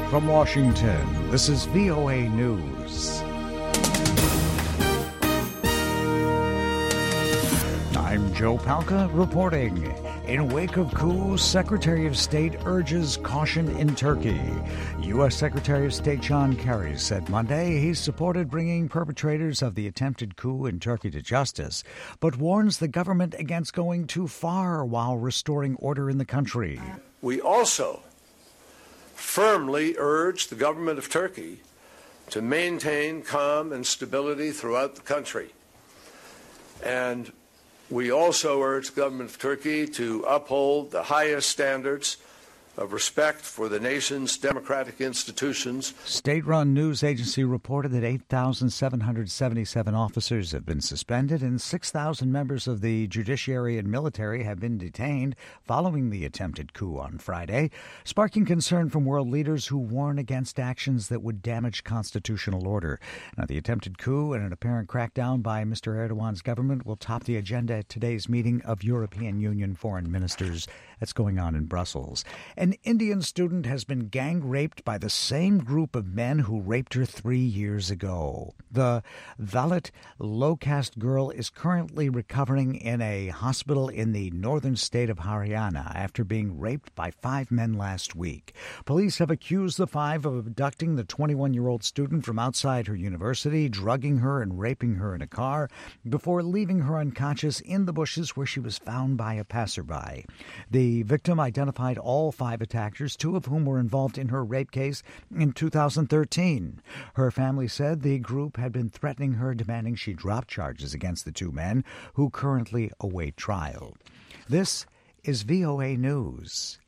From Washington, this is VOA News. I'm Joe Palca reporting. In wake of coup, Secretary of State urges caution in Turkey. U.S. Secretary of State John Kerry said Monday he supported bringing perpetrators of the attempted coup in Turkey to justice, but warns the government against going too far while restoring order in the country. We also firmly urge the government of Turkey to maintain calm and stability throughout the country. And we also urge the government of Turkey to uphold the highest standards of respect for the nation's democratic institutions. State-run news agency reported that 8,777 officers have been suspended and 6,000 members of the judiciary and military have been detained following the attempted coup on Friday, sparking concern from world leaders who warn against actions that would damage constitutional order. Now, the attempted coup and an apparent crackdown by Mr. Erdogan's government will top the agenda at today's meeting of European Union foreign ministers that's going on in Brussels. An Indian student has been gang-raped by the same group of men who raped her 3 years ago. The Dalit low-caste girl is currently recovering in a hospital in the northern state of Haryana after being raped by 5 men last week. Police have accused the 5 of abducting the 21-year-old student from outside her university, drugging her and raping her in a car before leaving her unconscious in the bushes where she was found by a passerby. The victim identified all 5 attackers, 2 of whom were involved in her rape case in 2013. Her family said the group had been threatening her, demanding she drop charges against the 2 men who currently await trial. This is VOA News.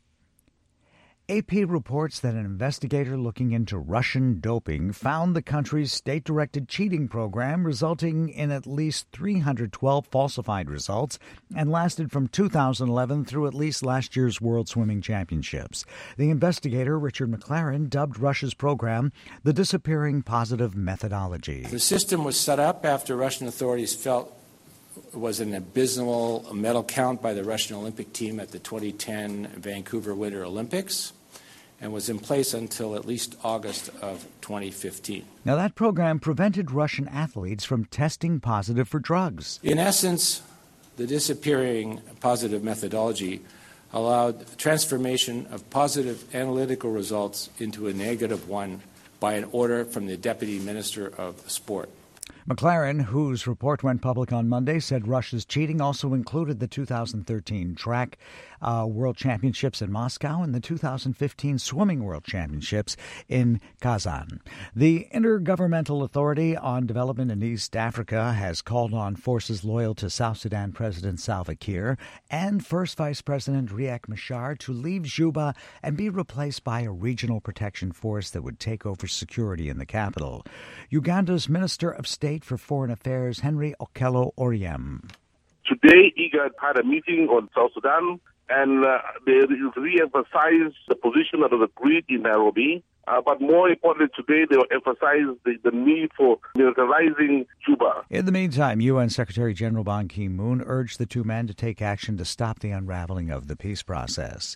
AP reports that an investigator looking into Russian doping found the country's state-directed cheating program resulting in at least 312 falsified results and lasted from 2011 through at least last year's World Swimming Championships. The investigator, Richard McLaren, dubbed Russia's program the Disappearing Positive Methodology. The system was set up after Russian authorities felt it was an abysmal medal count by the Russian Olympic team at the 2010 Vancouver Winter Olympics, and was in place until at least August of 2015. Now, that program prevented Russian athletes from testing positive for drugs. In essence, the Disappearing Positive Methodology allowed transformation of positive analytical results into a negative one by an order from the Deputy Minister of Sport. McLaren, whose report went public on Monday, said Russia's cheating also included the 2013 track World Championships in Moscow and the 2015 Swimming World Championships in Kazan. The Intergovernmental Authority on Development in East Africa has called on forces loyal to South Sudan President Salva Kiir and First Vice President Riek Machar to leave Juba and be replaced by a regional protection force that would take over security in the capital. Uganda's Minister of State for Foreign Affairs, Henry Okello Oryem. Today, IGAD had a meeting on South Sudan, and they re-emphasized the position that was agreed in Nairobi. But more importantly, today they emphasized the need for militarizing Juba. In the meantime, UN Secretary General Ban Ki-moon urged the 2 men to take action to stop the unraveling of the peace process.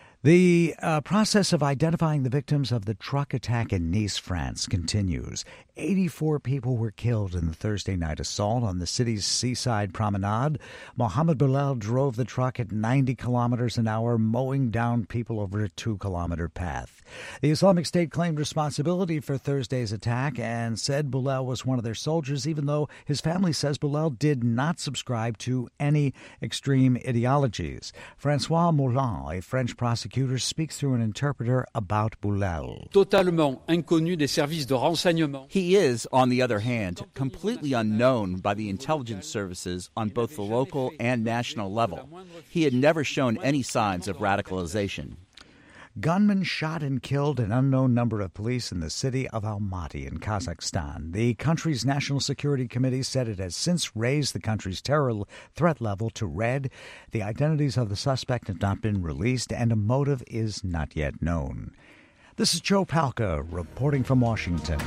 The process of identifying the victims of the truck attack in Nice, France, continues. 84 people were killed in the Thursday night assault on the city's seaside promenade. Mohamed Boulel drove the truck at 90 kilometers an hour, mowing down people over a 2-kilometer path. The Islamic State claimed responsibility for Thursday's attack and said Boulel was one of their soldiers, even though his family says Boulel did not subscribe to any extreme ideologies. Francois Moulin, a French prosecutor, speaks through an interpreter about Boulel. Totalement inconnu des services de renseignement. He is, on the other hand, completely unknown by the intelligence services on both the local and national level. He had never shown any signs of radicalization. Gunmen shot and killed an unknown number of police in the city of Almaty in Kazakhstan. The country's National Security Committee said it has since raised the country's terror threat level to red. The identities of the suspect have not been released, and a motive is not yet known. This is Joe Palca reporting from Washington.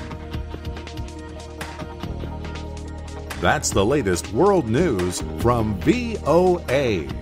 That's the latest world news from VOA.